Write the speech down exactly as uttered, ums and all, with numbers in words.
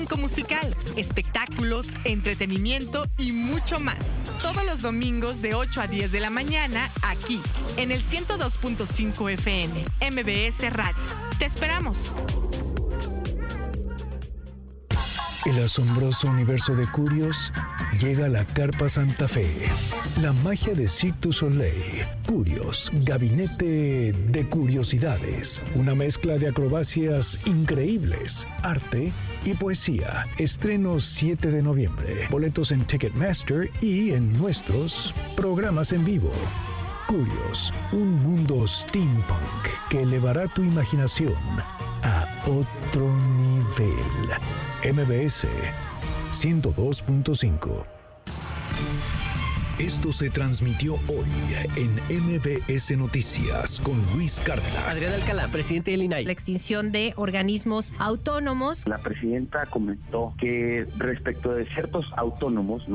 elenco musical, espectáculos, entretenimiento y mucho más. Todos los domingos de ocho a diez de la mañana, aquí, en el ciento dos punto cinco F M, M B S Radio. ¡Te esperamos! El asombroso universo de Curios llega a la Carpa Santa Fe. La magia de Cirque du Soleil. Curios, gabinete de curiosidades. Una mezcla de acrobacias increíbles, arte y poesía. Estreno siete de noviembre. Boletos en Ticketmaster y en nuestros programas en vivo. Curios, un mundo steampunk que elevará tu imaginación a otro nivel. M B S ciento dos punto cinco. Esto se transmitió hoy en M B S Noticias con Luis Cárdenas. Adrián Alcalá, presidente del I N A I. La extinción de organismos autónomos. La presidenta comentó que respecto de ciertos autónomos, ¿no?